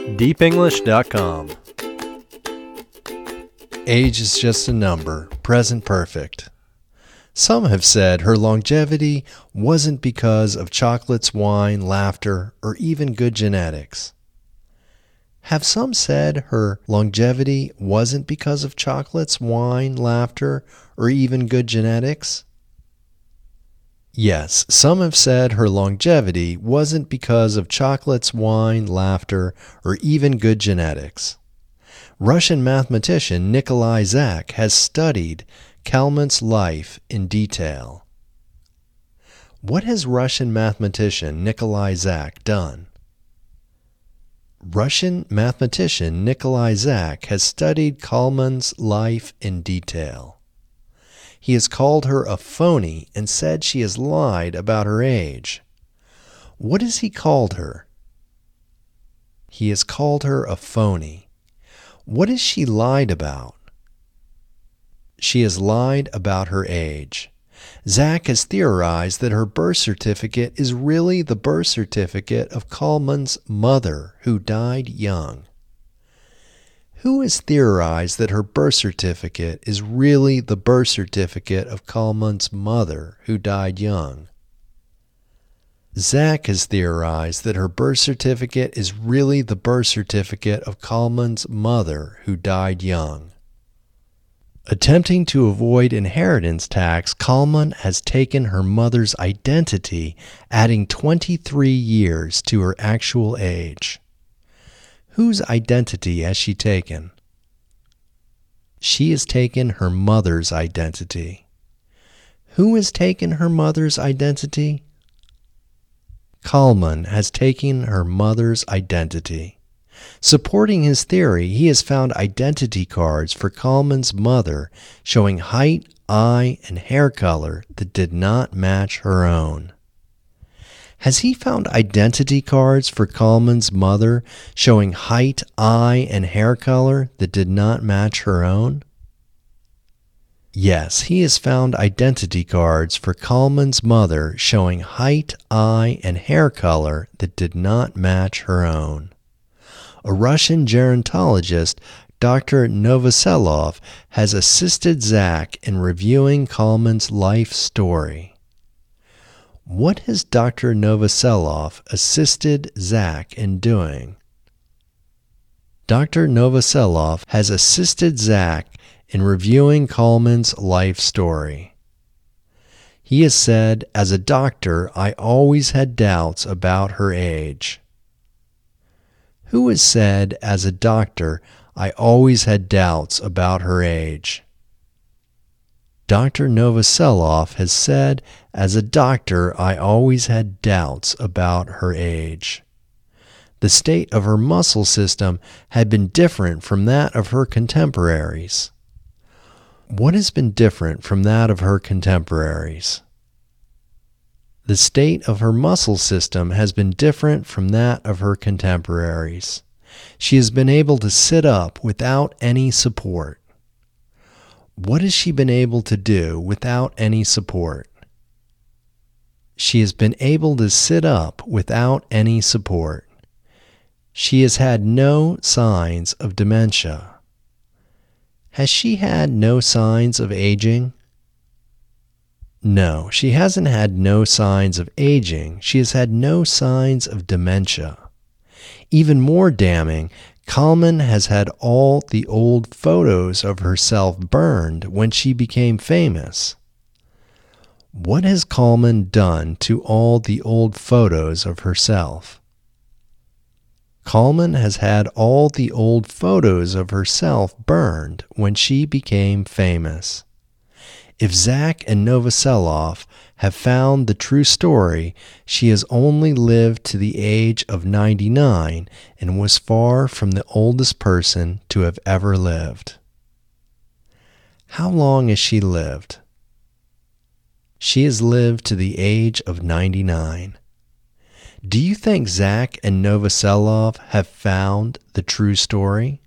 deepenglish.com. Age is just a number, present perfect. Some have said her longevity wasn't because of chocolates, wine, laughter, or even good genetics. Have some said her longevity wasn't because of chocolates, wine, laughter, or even good genetics? Yes, some have said her longevity wasn't because of chocolates, wine, laughter, or even good genetics. Russian mathematician Nikolai Zak has studied Kalman's life in detail. What has Russian mathematician Nikolai Zak done? Russian mathematician Nikolai Zak has studied Kalman's life in detail. He has called her a phony and said she has lied about her age. What has he called her? He has called her a phony. What has she lied about? She has lied about her age. Zak has theorized that her birth certificate is really the birth certificate of Kalman's mother, who died young. Who has theorized that her birth certificate is really the birth certificate of Kalman's mother, who died young? Zak has theorized that her birth certificate is really the birth certificate of Kalman's mother, who died young. Attempting to avoid inheritance tax, Kalman has taken her mother's identity, adding 23 years to her actual age. Whose identity has she taken? She has taken her mother's identity. Who has taken her mother's identity? Kalman has taken her mother's identity. Supporting his theory, he has found identity cards for Kalman's mother showing height, eye, and hair color that did not match her own. Has he found identity cards for Kalman's mother showing height, eye, and hair color that did not match her own? Yes, he has found identity cards for Kalman's mother showing height, eye, and hair color that did not match her own. A Russian gerontologist, Dr. Novoselov, has assisted Zak in reviewing Kalman's life story. What has Dr. Novoselov assisted Zak in doing? Dr. Novoselov has assisted Zak in reviewing Kalman's life story. He has said, "As a doctor, I always had doubts about her age." Who has said, "As a doctor, I always had doubts about her age"? Dr. Novoselov has said, "As a doctor, I always had doubts about her age." The state of her muscle system had been different from that of her contemporaries. What has been different from that of her contemporaries? The state of her muscle system has been different from that of her contemporaries. She has been able to sit up without any support. What has she been able to do without any support? She has been able to sit up without any support. She has had no signs of dementia. Has she had no signs of aging? No, she hasn't had no signs of aging. She has had no signs of dementia. Even more damning, Kalman has had all the old photos of herself burned when she became famous. What has Kalman done to all the old photos of herself? Kalman has had all the old photos of herself burned when she became famous. If Zak and Novoselov have found the true story, she has only lived to the age of 99 and was far from the oldest person to have ever lived. How long has she lived? She has lived to the age of 99. Do you think Zak and Novoselov have found the true story?